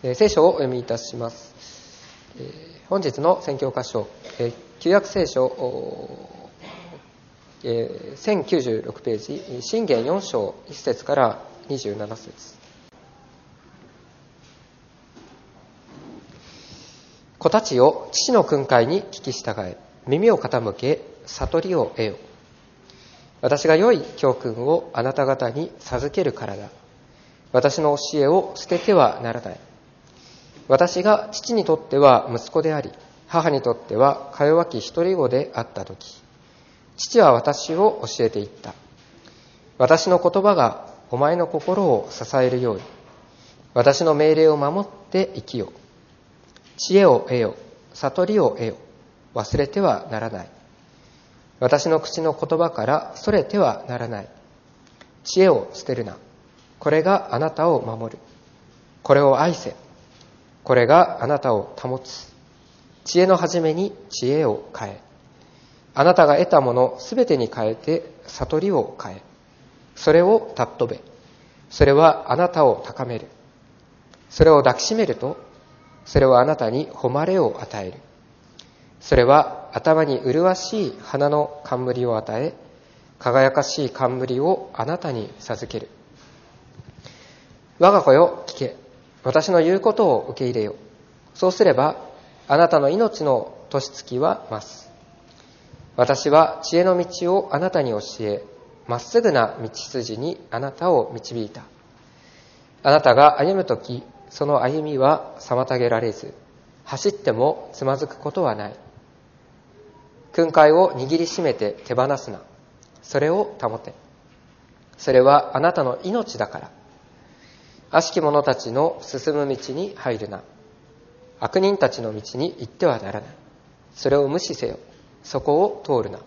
聖書をお読みいたします。本日の宣教箇所、旧約聖書1096ページ、箴言4章1節から27節。子たちよ、父の訓戒に聞き従え、耳を傾け、悟りを得よ。私が良い教訓をあなた方に授けるからだ。私の教えを捨ててはならない。私が父にとっては息子であり、母にとってはか弱き一人子であったとき、父は私を教えていった。私の言葉がお前の心を支えるように、私の命令を守って生きよ。知恵を得よ、悟りを得よ、忘れてはならない。私の口の言葉からそれてはならない。知恵を捨てるな。これがあなたを守る。これを愛せ。これがあなたを保つ。知恵の始めに知恵を変え。あなたが得たものすべてに変えて悟りを変え。それを尊べ。それはあなたを高める。それを抱きしめると、それはあなたに誉れを与える。それは頭に麗しい花の冠を与え、輝かしい冠をあなたに授ける。我が子よ、聞け。私の言うことを受け入れよ。そうすれば、あなたの命の年月は増す。私は知恵の道をあなたに教え、まっすぐな道筋にあなたを導いた。あなたが歩むとき、その歩みは妨げられず、走ってもつまずくことはない。訓戒を握りしめて手放すな。それを保て。それはあなたの命だから。悪しき者たちの進む道に入るな。悪人たちの道に行ってはならない。それを無視せよ。そこを通るな。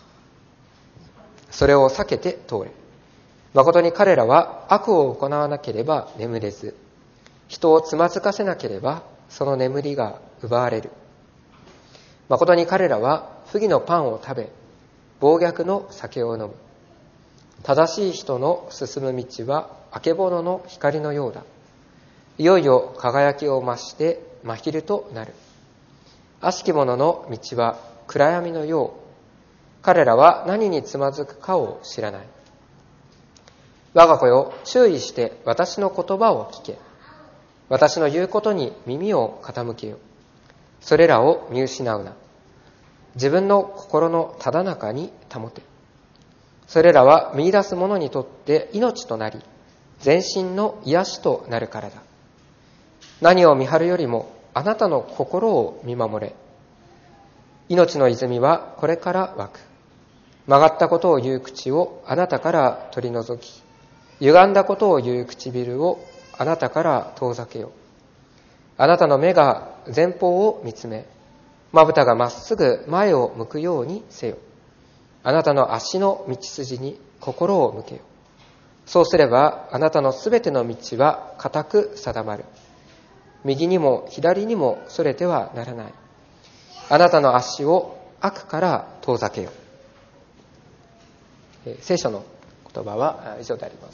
それを避けて通れ。誠に彼らは悪を行わなければ眠れず、人をつまずかせなければその眠りが奪われる。誠に彼らは不義のパンを食べ、暴虐の酒を飲む。正しい人の進む道はあけぼのの光のようだ。いよいよ輝きを増して真昼となる。悪しき者の道は暗闇のよう。彼らは何につまずくかを知らない。我が子よ、注意して私の言葉を聞け。私の言うことに耳を傾けよ。それらを見失うな。自分の心のただ中に保て。それらは見出す者にとって命となり、全身の癒しとなるからだ。何を見張るよりもあなたの心を見守れ。命の泉はこれから湧く。曲がったことを言う口をあなたから取り除き、歪んだことを言う唇をあなたから遠ざけよ。あなたの目が前方を見つめ、まぶたがまっすぐ前を向くようにせよ。あなたの足の道筋に心を向けよ。そうすればあなたのすべての道は固く定まる。右にも左にもそれてはならない。あなたの足を悪から遠ざけよ。聖書の言葉は以上であります。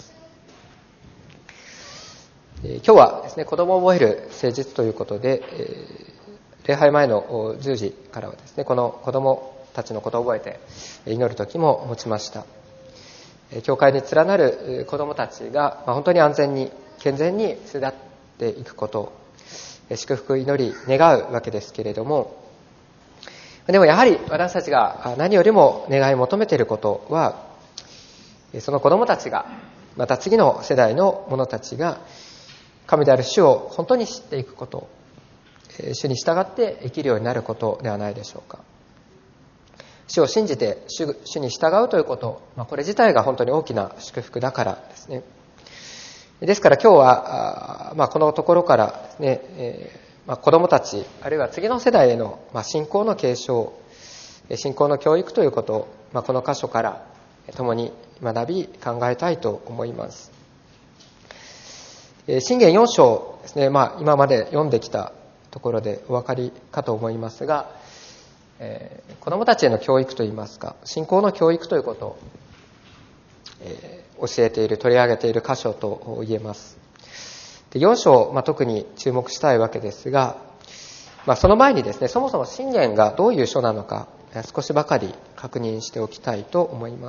今日はですね、子供を覚える誠実ということで、礼拝前の10時からはですね、この子供たちのことを覚えて祈る時も持ちました。教会に連なる子供たちが本当に安全に健全に巣立っていくことを祝福祈り願うわけですけれども、でもやはり私たちが何よりも願い求めていることは、その子供たちがまた次の世代の者たちが神である主を本当に知っていくこと、主に従って生きるようになることではないでしょうか。主を信じて主に従うということ、これ自体が本当に大きな祝福だからですね。ですから今日はこのところからですね、子どもたちあるいは次の世代への信仰の継承、信仰の教育ということをこの箇所から共に学び考えたいと思います。箴言4章ですね、今まで読んできたところでお分かりかと思いますが、子どもたちへの教育といいますか、信仰の教育ということを、教えている、取り上げている箇所と言えます。 で4章、特に注目したいわけですが、その前にですね、そもそも箴言がどういう書なのか、少しばかり確認しておきたいと思います。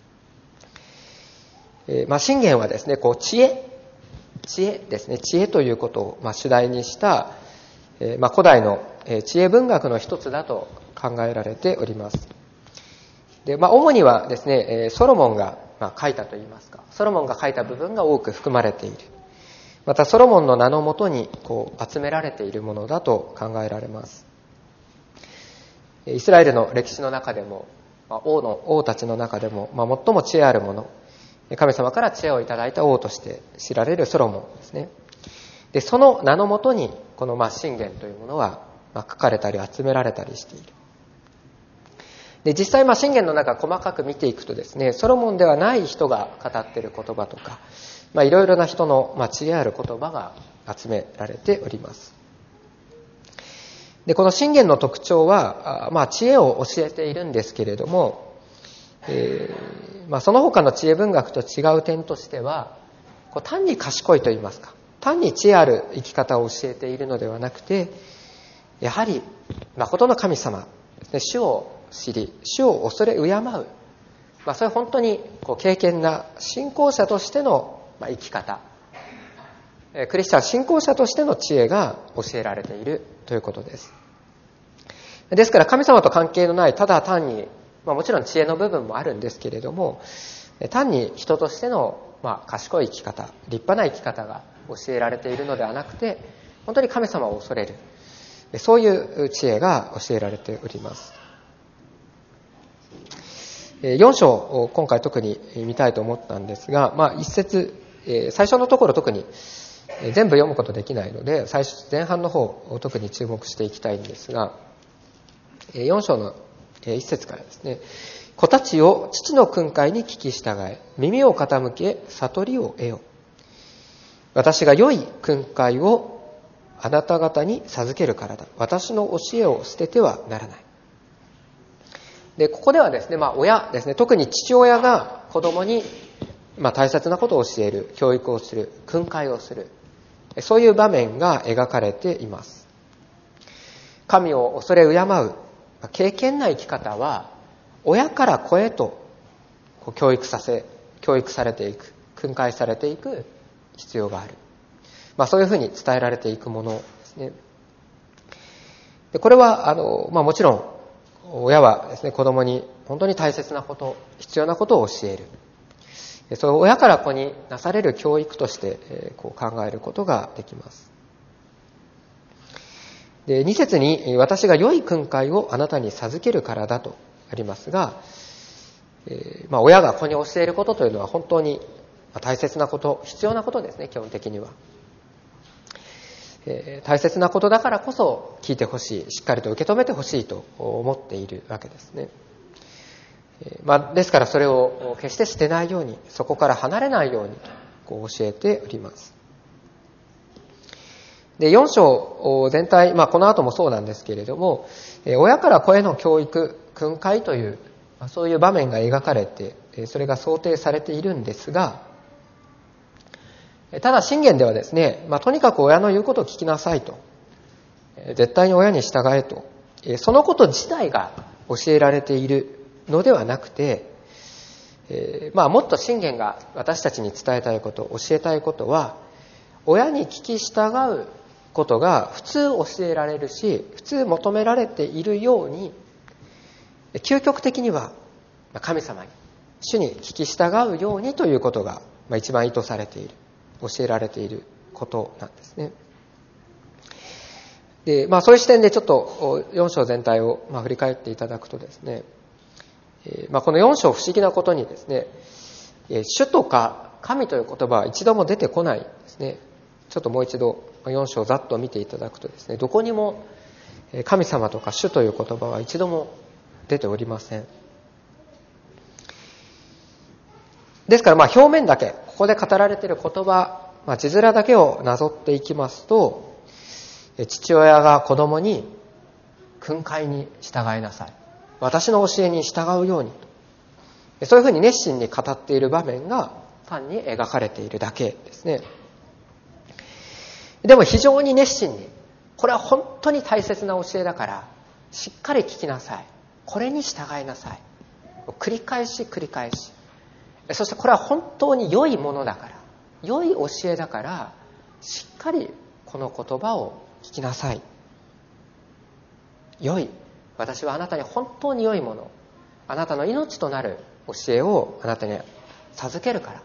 箴言はですね、知恵ですね、知恵ということを主題にした、古代の知恵文学の一つだと考えられております。で、主にはですね、ソロモンが書いたといいますか、ソロモンが書いた部分が多く含まれている。またソロモンの名のもとに集められているものだと考えられます。イスラエルの歴史の中でも、王たちの中でも、最も知恵あるもの、神様から知恵をいただいた王として知られるソロモンですね。で、その名のもとにこの箴言というものは書かれたり集められたりしている。で、実際箴言の中細かく見ていくとですね、ソロモンではない人が語っている言葉とか、いろいろな人の知恵ある言葉が集められております。で、この箴言の特徴は、知恵を教えているんですけれども、その他の知恵文学と違う点としては、単に賢いと言いますか、単に知恵ある生き方を教えているのではなくて、やはり誠の神様、主を知り、主を恐れ敬う、それ本当に敬虔な信仰者としての生き方、クリスチャン信仰者としての知恵が教えられているということです。ですから神様と関係のないただ単に、もちろん知恵の部分もあるんですけれども、単に人としての賢い生き方、立派な生き方が教えられているのではなくて、本当に神様を恐れる、そういう知恵が教えられております。4章を今回特に見たいと思ったんですが、一節、最初のところ特に全部読むことできないので、前半の方を特に注目していきたいんですが、4章の1節からですね、子たちを父の訓戒に聞き従え、耳を傾け悟りを得よ。私が良い訓戒をあなた方に授けるからだ。私の教えを捨ててはならない。で、ここではですね、親ですね、特に父親が子供に大切なことを教える、教育をする、訓戒をする、そういう場面が描かれています。神を恐れ敬う敬虔な生き方は、親から子へと教育されていく、訓戒されていく必要がある。そういうふうに伝えられていくものですね。で、これはもちろん親はですね、子供に本当に大切なこと、必要なことを教える。それを親から子になされる教育として考えることができます。で、2節に私が良い訓戒をあなたに授けるからだとありますが、親が子に教えることというのは本当に大切なこと、必要なことですね、基本的には。大切なことだからこそ聞いてほしい、しっかりと受け止めてほしいと思っているわけですね。ですからそれを決して捨てないように、そこから離れないようにと教えております。で、4章全体、この後もそうなんですけれども、親から子への教育、訓戒という、そういう場面が描かれて、それが想定されているんですが、ただ箴言ではですね、とにかく親の言うことを聞きなさいと、絶対に親に従えと、そのこと自体が教えられているのではなくて、もっと箴言が私たちに伝えたいこと、教えたいことは、親に聞き従うことが普通教えられるし、普通求められているように、究極的には神様に、主に聞き従うようにということが一番意図されている、教えられていることなんですね。で、そういう視点でちょっと4章全体を振り返っていただくとですね、この4章不思議なことにですね、主とか神という言葉は一度も出てこないですね。ちょっともう一度4章をざっと見ていただくとですね、どこにも神様とか主という言葉は一度も出ておりません。ですから表面だけ、ここで語られている言葉、字面だけをなぞっていきますと、父親が子供に訓戒に従いなさい、私の教えに従うようにと、そういうふうに熱心に語っている場面が単に描かれているだけですね。 でも非常に熱心に、これは本当に大切な教えだからしっかり聞きなさい、これに従いなさい、繰り返し繰り返し、そしてこれは本当に良いものだから、良い教えだからしっかりこの言葉を聞きなさい。良い、私はあなたに本当に良いもの、あなたの命となる教えをあなたに授けるから、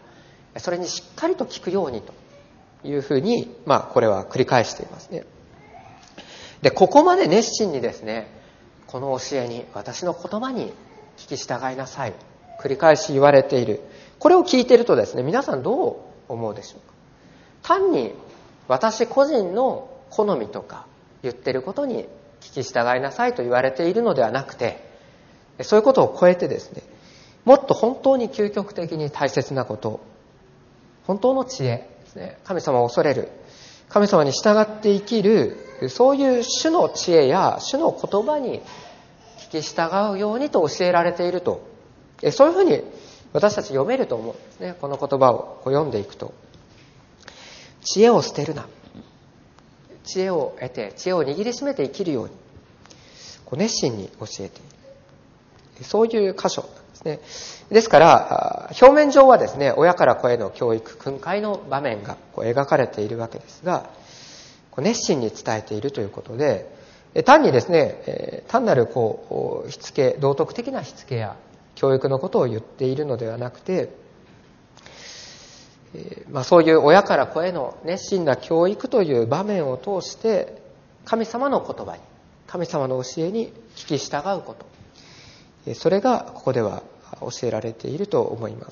それにしっかりと聞くようにというふうに、これは繰り返していますね。で、ここまで熱心にですね、この教えに、私の言葉に聞き従いなさい、繰り返し言われている。これを聞いているとですね、皆さんどう思うでしょうか。単に私個人の好みとか言ってることに聞き従いなさいと言われているのではなくて、そういうことを超えてですね、もっと本当に究極的に大切なこと、本当の知恵ですね、神様を恐れる、神様に従って生きる、そういう主の知恵や主の言葉に聞き従うようにと教えられていると、そういうふうに私たち読めると思うんですね。この言葉を読んでいくと、知恵を捨てるな、知恵を得て知恵を握りしめて生きるように熱心に教えている、そういう箇所なんですね。ですから表面上はですね、親から子への教育訓戒の場面が描かれているわけですが、熱心に伝えているということで、単にですね、単なるしつけ、道徳的なしつけや教育のことを言っているのではなくて、そういう親から子への熱心な教育という場面を通して神様の言葉に、神様の教えに聞き従うこと、それがここでは教えられていると思います。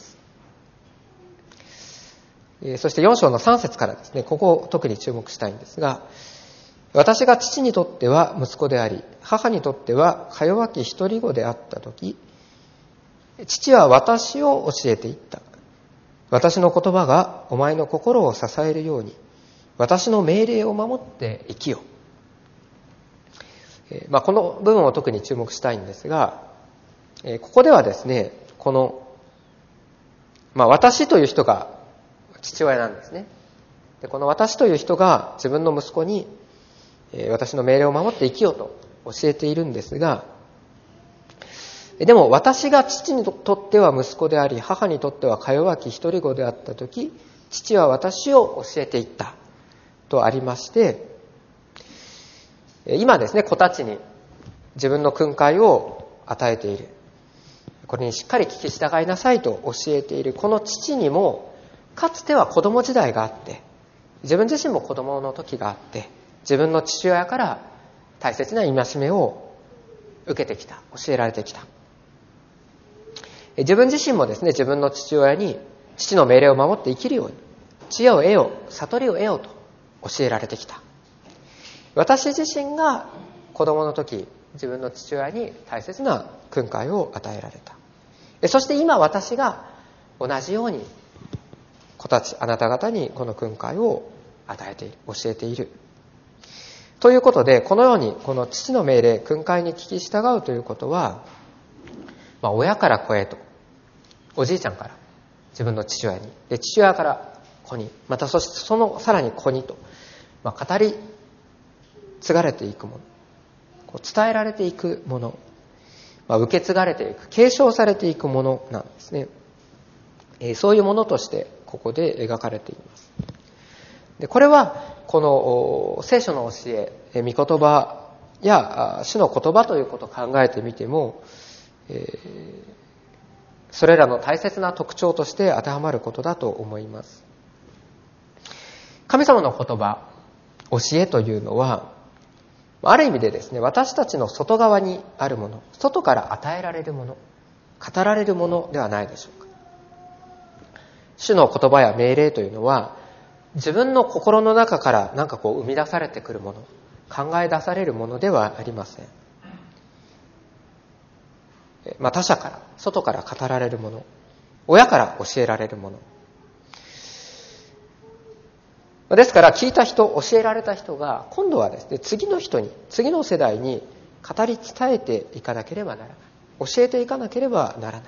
そして4章の3節からですね、ここを特に注目したいんですが、私が父にとっては息子であり、母にとってはか弱き一人子であったとき、父は私を教えていった。私の言葉がお前の心を支えるように、私の命令を守って生きよ。この部分を特に注目したいんですが、ここではですね、この、私という人が父親なんですね。で、この私という人が自分の息子に、私の命令を守って生きようと教えているんですが、でも私が父にとっては息子であり、母にとってはか弱き一人子であったとき、父は私を教えていったとありまして、今ですね、子たちに自分の訓戒を与えている。これにしっかり聞き従いなさいと教えているこの父にも、かつては子供時代があって、自分自身も子供の時があって、自分の父親から大切な戒めを受けてきた、教えられてきた。自分自身もですね、自分の父親に父の命令を守って生きるように、知恵を得よう、悟りを得ようと教えられてきた。私自身が子供の時、自分の父親に大切な訓戒を与えられた。そして今私が同じように子たち、あなた方にこの訓戒を与えている、教えている。ということで、このようにこの父の命令、訓戒に聞き従うということは、親から子へと、おじいちゃんから自分の父親に、で父親から子に、またそしてそのさらに子にと、語り継がれていくもの、伝えられていくもの、受け継がれていく、継承されていくものなんですね。そういうものとしてここで描かれています。で、これはこの聖書の教え、御言葉や主の言葉ということを考えてみても、それらの大切な特徴として当てはまることだと思います。神様の言葉、教えというのは、ある意味でですね、私たちの外側にあるもの、外から与えられるもの、語られるものではないでしょうか。主の言葉や命令というのは、自分の心の中から生み出されてくるもの、考え出されるものではありません。他者から、外から語られるもの、親から教えられるもの。ですから聞いた人、教えられた人が今度はですね、次の人に、次の世代に語り伝えていかなければならない。教えていかなければならない。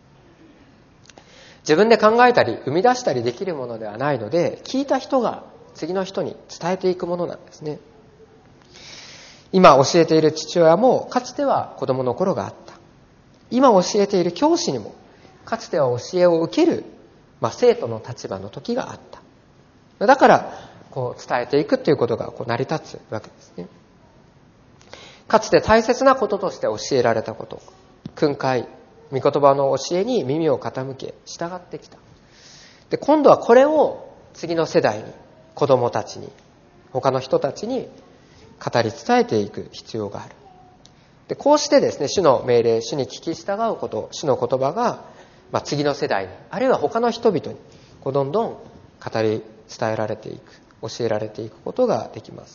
自分で考えたり生み出したりできるものではないので、聞いた人が次の人に伝えていくものなんですね。今教えている父親もかつては子供の頃があった。今教えている教師にもかつては教えを受ける、生徒の立場の時があった。だから伝えていくということが成り立つわけですね。かつて大切なこととして教えられたこと、訓戒、御言葉の教えに耳を傾け従ってきた。で、今度はこれを次の世代に、子供たちに、他の人たちに語り伝えていく必要がある。で、こうしてですね、主の命令、主に聞き従うこと、主の言葉が、次の世代に、あるいは他の人々にどんどん語り伝えられていく、教えられていくことができます。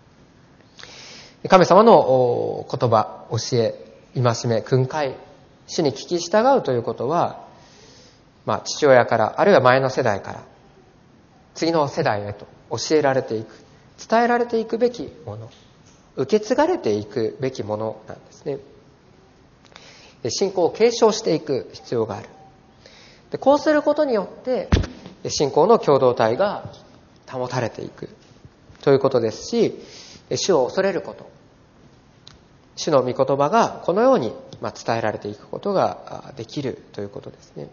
神様の言葉、教え、戒め、訓戒、主に聞き従うということは、父親から、あるいは前の世代から、次の世代へと教えられていく、伝えられていくべきもの、受け継がれていくべきものなんですね。信仰を継承していく必要がある。で、こうすることによって、信仰の共同体が保たれていくということですし、主を恐れること、主の御言葉がこのように伝えられていくことができるということですね。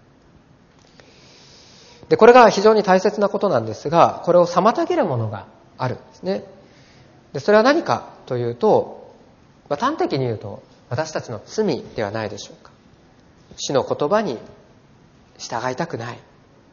で、これが非常に大切なことなんですが、これを妨げるものがあるんですね。で、それは何かというと、端的に言うと私たちの罪ではないでしょうか。主の言葉に従いたくない。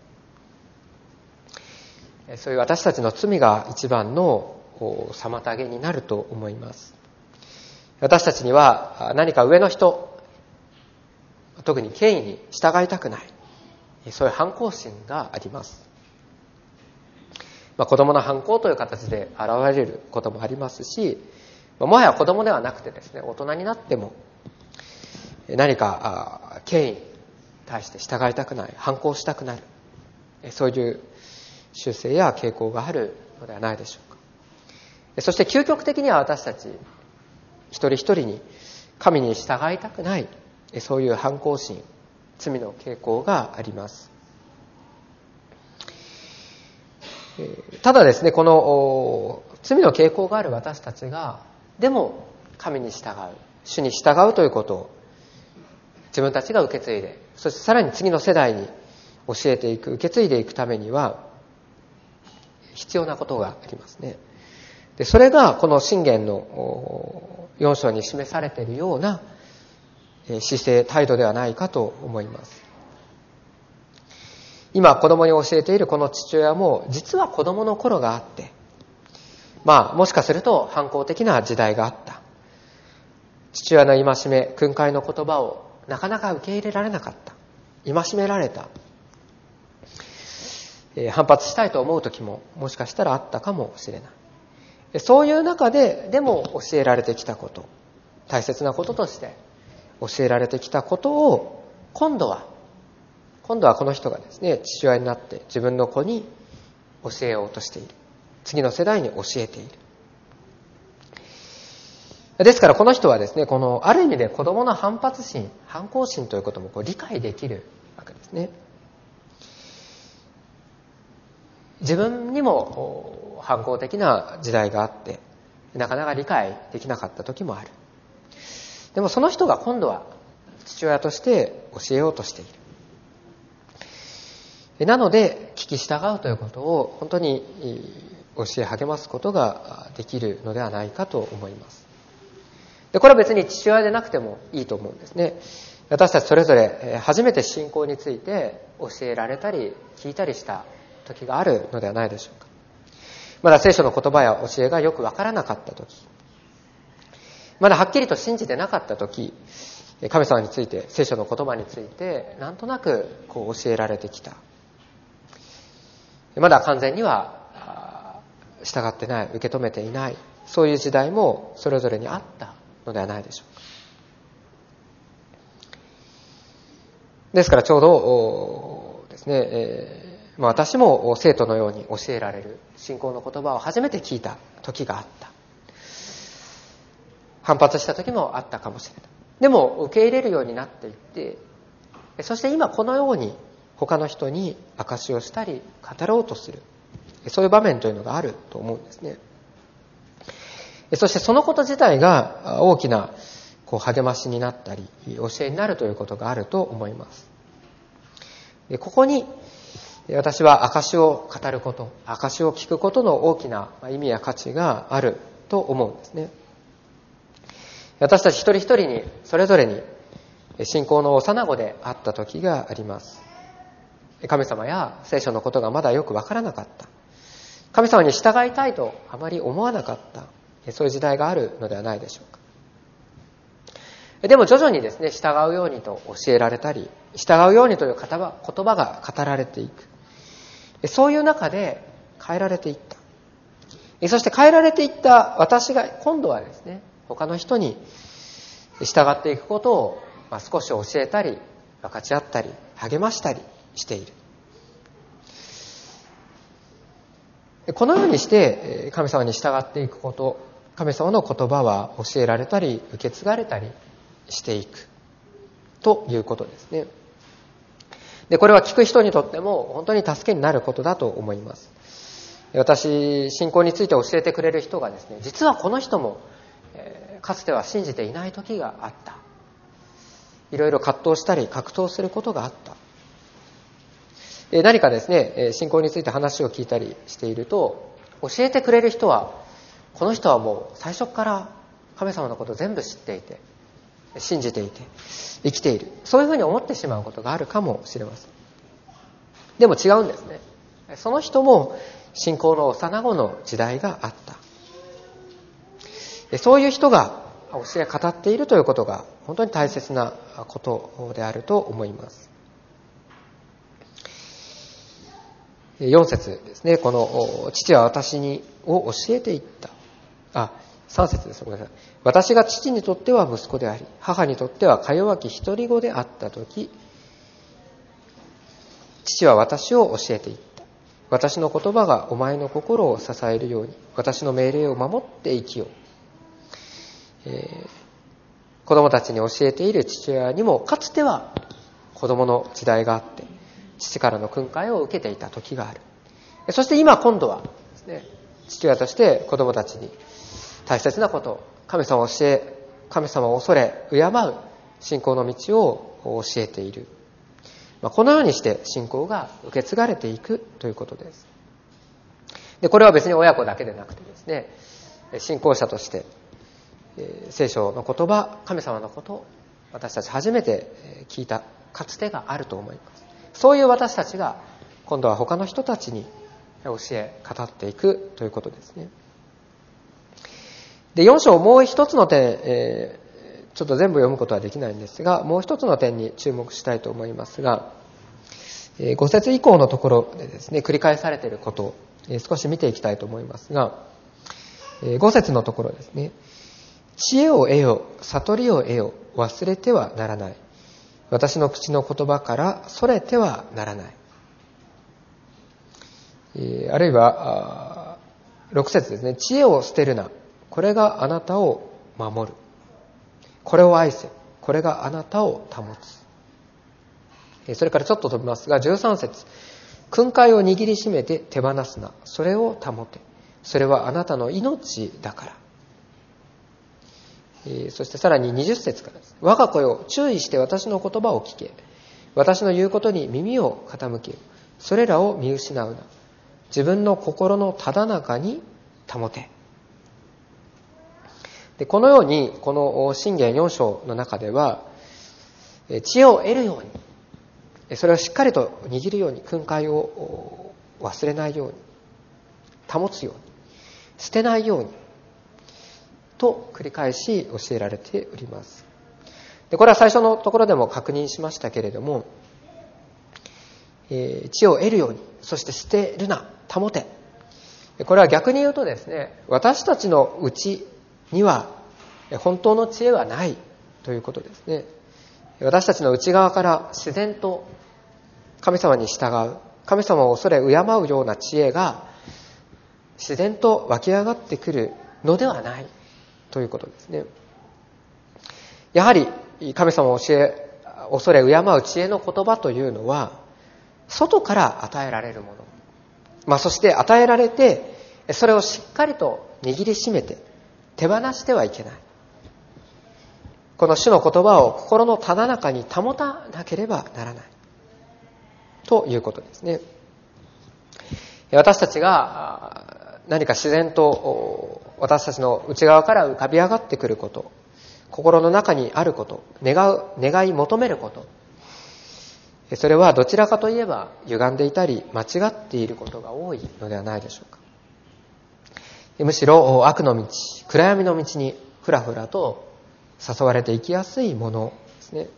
そういう私たちの罪が一番の妨げになると思います。私たちには何か上の人、特に権威に従いたくない、そういう反抗心があります。子供の反抗という形で現れることもありますし、もはや子供ではなくてですね、大人になっても何か権威に対して従いたくない、反抗したくなる、そういう習性や傾向があるのではないでしょうか。そして究極的には私たち一人一人に神に従いたくない、そういう反抗心、罪の傾向があります。ただですね、この罪の傾向がある私たちが、でも神に従う、主に従うということを自分たちが受け継いで、そしてさらに次の世代に教えていく、受け継いでいくためには必要なことがありますね。で、それがこの箴言の4章に示されているような姿勢、態度ではないかと思います。今子供に教えているこの父親も実は子供の頃があって、もしかすると反抗的な時代があった。父親の戒め、訓戒の言葉をなかなか受け入れられなかった。戒められた。反発したいと思う時ももしかしたらあったかもしれない。そういう中ででも教えられてきたこと、大切なこととして教えられてきたことを今度はこの人がですね、父親になって自分の子に教えようとしている。次の世代に教えている。ですからこの人はですね、このある意味で子供の反発心、反抗心ということも理解できるわけですね。自分にも反抗的な時代があって、なかなか理解できなかった時もある。でもその人が今度は父親として教えようとしている。なので聞き従うということを本当に教え励ますことができるのではないかと思います。で、これは別に父親でなくてもいいと思うんですね。私たちそれぞれ初めて信仰について教えられたり聞いたりした時があるのではないでしょうか。まだ聖書の言葉や教えがよくわからなかった時、まだはっきりと信じてなかった時、神様について、聖書の言葉についてなんとなく教えられてきた。まだ完全には従ってない、受け止めていない、そういう時代もそれぞれにあったのではないでしょうか。ですからちょうどですね、私も生徒のように教えられる信仰の言葉を初めて聞いた時があった。反発した時もあったかもしれない。でも受け入れるようになっていって、そして今このように他の人に証しをしたり語ろうとする。 そういう場面というのがあると思うんですね。そしてそのこと自体が大きな励ましになったり教えになるということがあると思います。ここに私は証しを語ること、証しを聞くことの大きな意味や価値があると思うんですね。私たち一人一人にそれぞれに信仰の幼子であった時があります。神様や聖書のことがまだよくわからなかった。神様に従いたいとあまり思わなかった。そういう時代があるのではないでしょうか。でも徐々にですね、従うようにと教えられたり、従うようにという言葉が語られていく。そういう中で変えられていった。そして変えられていった私が今度はですね、他の人に従っていくことを少し教えたり、分かち合ったり、励ましたりしている。このようにして神様に従っていくこと、神様の言葉は教えられたり、受け継がれたりしていくということですね。で、これは聞く人にとっても本当に助けになることだと思います。私、信仰について教えてくれる人がですね、実はこの人も、かつては信じていない時があった。いろいろ葛藤したり格闘することがあった。何かですね、信仰について話を聞いたりしていると、教えてくれる人は、この人はもう最初から神様のことを全部知っていて、信じていて、生きている。そういうふうに思ってしまうことがあるかもしれません。でも違うんですね。その人も信仰の幼子の時代があった。そういう人が教え語っているということが本当に大切なことであると思います。4節ですね。この父は私を教えていった。3節です。ごめんなさい。私が父にとっては息子であり、母にとってはか弱き一人子であったとき、父は私を教えていった。私の言葉がお前の心を支えるように、私の命令を守って生きよう。子供たちに教えている父親にも、かつては子供の時代があって、父からの訓戒を受けていた時がある。そして今度はですね、父親として子供たちに大切なことを、神様を教え、神様を恐れ、敬う信仰の道を教えている。このようにして信仰が受け継がれていくということです。で、これは別に親子だけでなくてですね、信仰者として、聖書の言葉、神様のことを私たち初めて聞いたかつてがあると思います。そういう私たちが今度は他の人たちに教え、語っていくということですね。で、4章もう一つの点、ちょっと全部読むことはできないんですが、もう一つの点に注目したいと思いますが、5節以降のところでですね、繰り返されていることを少し見ていきたいと思いますが、5節のところですね、知恵を得よ、悟りを得よ、忘れてはならない。私の口の言葉からそれてはならない。あるいは、6節ですね、知恵を捨てるな。これがあなたを守る。これを愛せ。これがあなたを保つ。それからちょっと飛びますが、13節。訓戒を握りしめて手放すな。それを保て。それはあなたの命だから。そしてさらに20節からです。我が子よ、注意して私の言葉を聞け。私の言うことに耳を傾けよ。それらを見失うな。自分の心のただ中に保て。で、このように、この箴言4章の中では、知恵を得るように、それをしっかりと握るように、訓戒を忘れないように、保つように、捨てないように、と繰り返し教えられております。で、これは最初のところでも確認しましたけれども、知恵を得るように、そして捨てるな、保て。これは逆に言うとですね、私たちのうちには本当の知恵はないということですね。私たちの内側から自然と神様に従う、神様を恐れ敬うような知恵が自然と湧き上がってくるのではないということですね。やはり神様を恐れ敬う知恵の言葉というのは外から与えられるもの、 そして与えられて、それをしっかりと握りしめて手放してはいけない。この主の言葉を心のただ中に保たなければならないということですね。私たちが何か自然と私たちの内側から浮かび上がってくること、心の中にあること、願い求めること、それはどちらかといえば歪んでいたり間違っていることが多いのではないでしょうか。むしろ悪の道、暗闇の道にふらふらと誘われていきやすいものですね。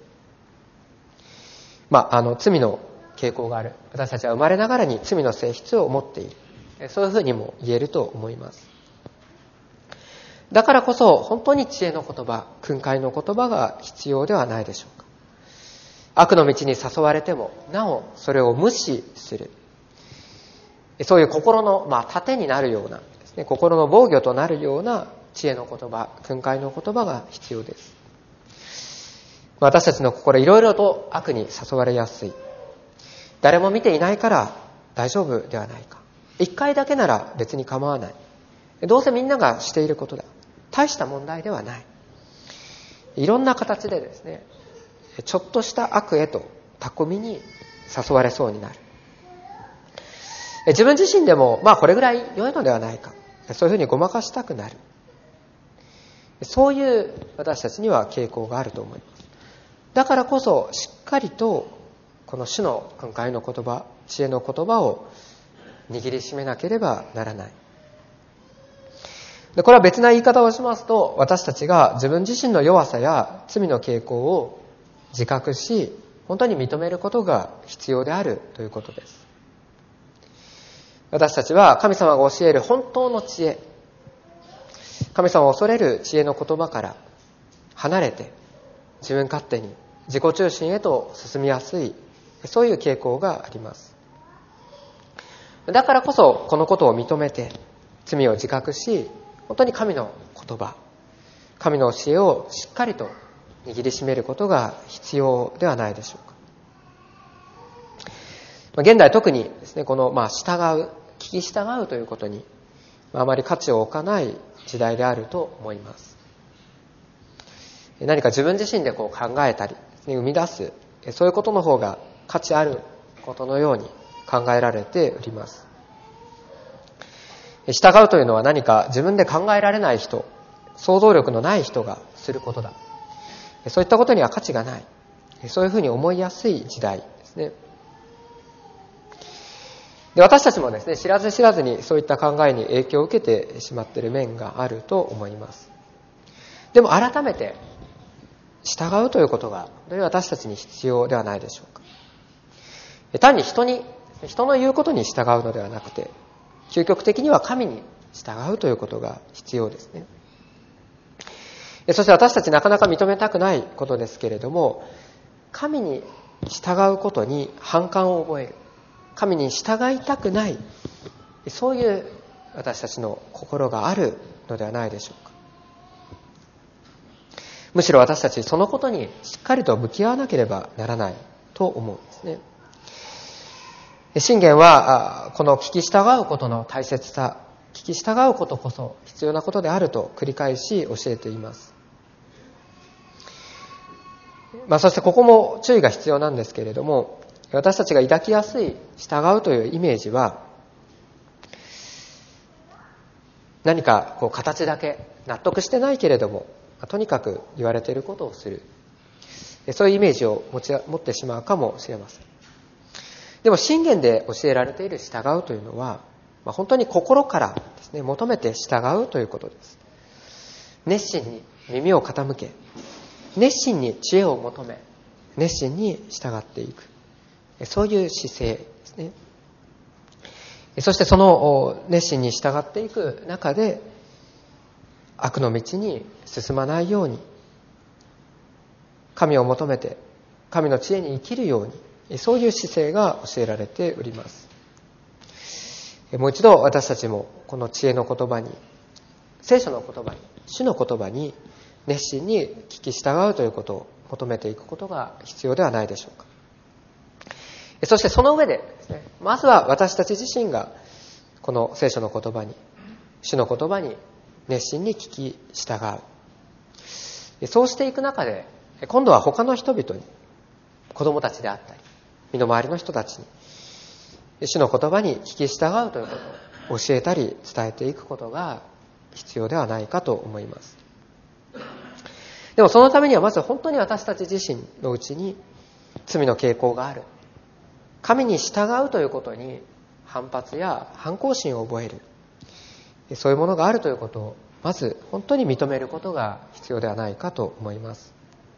罪の傾向がある。私たちは生まれながらに罪の性質を持っている。そういうふうにも言えると思います。だからこそ本当に知恵の言葉、訓戒の言葉が必要ではないでしょうか。悪の道に誘われてもなおそれを無視する。そういう心の盾になるようなですね、心の防御となるような知恵の言葉、訓戒の言葉が必要です。私たちの心いろいろと悪に誘われやすい。誰も見ていないから大丈夫ではないか。一回だけなら別に構わない。どうせみんながしていることだ。大した問題ではない。いろんな形でですね、ちょっとした悪へと巧みに誘われそうになる。自分自身でもこれぐらい良いのではないか。そういうふうにごまかしたくなる。そういう私たちには傾向があると思います。だからこそしっかりとこの主の訓戒の言葉、知恵の言葉を握りしめなければならない。これは別な言い方をしますと、私たちが自分自身の弱さや罪の傾向を自覚し、本当に認めることが必要であるということです。私たちは神様が教える本当の知恵、神様を恐れる知恵の言葉から離れて自分勝手に自己中心へと進みやすい、そういう傾向があります。だからこそこのことを認めて罪を自覚し、本当に神の言葉、神の教えをしっかりと握りしめることが必要ではないでしょうか。現代特にですね、この従う、聞き従うということにあまり価値を置かない時代であると思います。何か自分自身で考えたり、生み出す、そういうことの方が価値あることのように考えられております。従うというのは何か自分で考えられない人、想像力のない人がすることだ。そういったことには価値がない。そういうふうに思いやすい時代ですね。で、私たちもですね、知らず知らずにそういった考えに影響を受けてしまっている面があると思います。でも改めて従うということが本当に私たちに必要ではないでしょうか。単に人の言うことに従うのではなくて、究極的には神に従うということが必要ですね。そして私たちなかなか認めたくないことですけれども、神に従うことに反感を覚える、神に従いたくない、そういう私たちの心があるのではないでしょうか。むしろ私たちそのことにしっかりと向き合わなければならないと思うんですね。箴言はこの聞き従うことの大切さ、聞き従うことこそ必要なことであると繰り返し教えています。そしてここも注意が必要なんですけれども、私たちが抱きやすい従うというイメージは、何か形だけ納得してないけれども、とにかく言われていることをする、そういうイメージを持ってしまうかもしれません。でも箴言で教えられている従うというのは、本当に心からですね、求めて従うということです。熱心に耳を傾け、熱心に知恵を求め、熱心に従っていく、そういう姿勢ですね。そしてその熱心に従っていく中で、悪の道に進まないように、神を求めて神の知恵に生きるように、そういう姿勢が教えられております。もう一度私たちもこの知恵の言葉に、聖書の言葉に、主の言葉に熱心に聞き従うということを求めていくことが必要ではないでしょうか。そしてその上でですね、まずは私たち自身がこの聖書の言葉に、主の言葉に熱心に聞き従う。そうしていく中で、今度は他の人々に、子供たちであったり、身の回りの人たちに、主の言葉に聞き従うということを教えたり伝えていくことが必要ではないかと思います。でもそのためにはまず本当に私たち自身のうちに罪の傾向がある。神に従うということに反発や反抗心を覚える。そういうものがあるということをまず本当に認めることが必要ではないかと思います。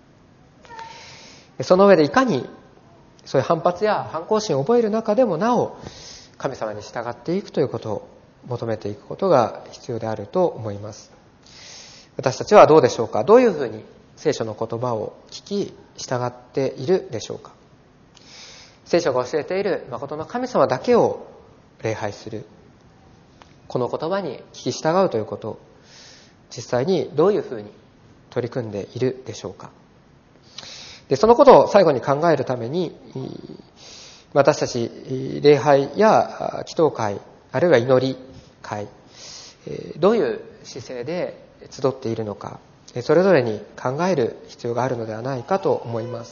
その上でいかにそういう反発や反抗心を覚える中でもなお神様に従っていくということを求めていくことが必要であると思います。私たちはどうでしょうか。どういうふうに聖書の言葉を聞き従っているでしょうか。聖書が教えている誠の神様だけを礼拝する、この言葉に聞き従うということを実際にどういうふうに取り組んでいるでしょうか。で、そのことを最後に考えるために、私たち礼拝や祈祷会、あるいは祈り会、どういう姿勢で集っているのか、それぞれに考える必要があるのではないかと思います。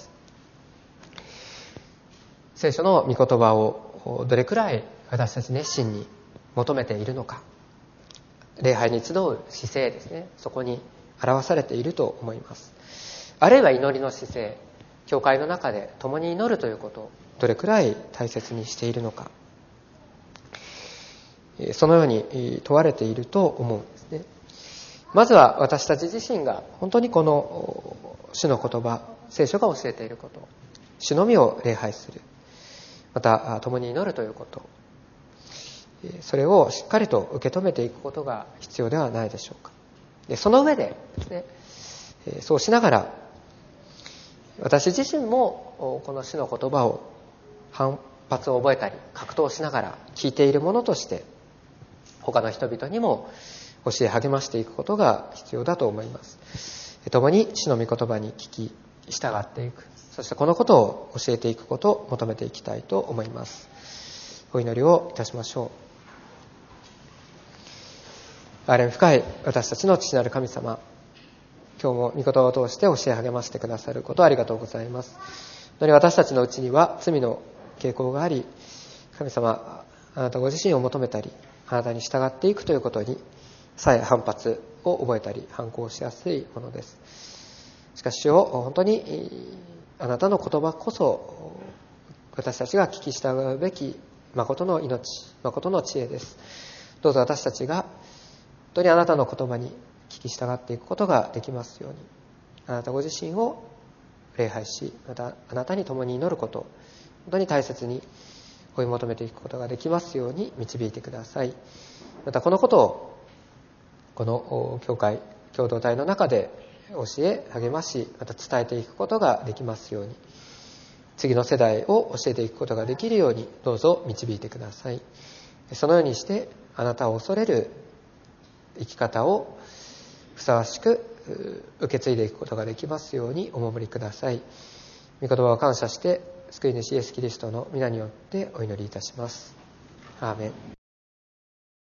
聖書の御言葉をどれくらい私たち熱心に求めているのか、礼拝に集う姿勢ですね、そこに表されていると思います。あるいは祈りの姿勢、教会の中で共に祈るということをどれくらい大切にしているのか、そのように問われていると思うんですね。まずは私たち自身が本当にこの主の言葉、聖書が教えていること、主のみを礼拝する、また共に祈るということ、それをしっかりと受け止めていくことが必要ではないでしょうか。で、その上でですね、そうしながら私自身もこの主の言葉を反発を覚えたり格闘しながら聞いているものとして他の人々にも教え励ましていくことが必要だと思います。共に主の御言葉に聞き従っていく、そしてこのことを教えていくことを求めていきたいと思います。お祈りをいたしましょう。憐れみ深い私たちの父なる神様、今日も御言葉を通して教え励ましてくださることありがとうございます。本当に私たちのうちには罪の傾向があり、神様、あなたご自身を求めたり、あなたに従っていくということにさえ反発を覚えたり反抗しやすいものです。しかし主よ、本当にあなたの言葉こそ私たちが聞き従うべき誠の命、誠の知恵です。どうぞ私たちが本当にあなたの言葉に聞き従っていくことができますように、あなたご自身を礼拝し、またあなたに共に祈ること、本当に大切に追い求めていくことができますように導いてください。またこのことをこの教会共同体の中で教え励まし、また伝えていくことができますように、次の世代を教えていくことができるようにどうぞ導いてください。そのようにしてあなたを恐れる生き方をふさわしく受け継いでいくことができますようにお守りください。御言葉を感謝して救い主イエスキリストの皆によってお祈りいたします。アーメン。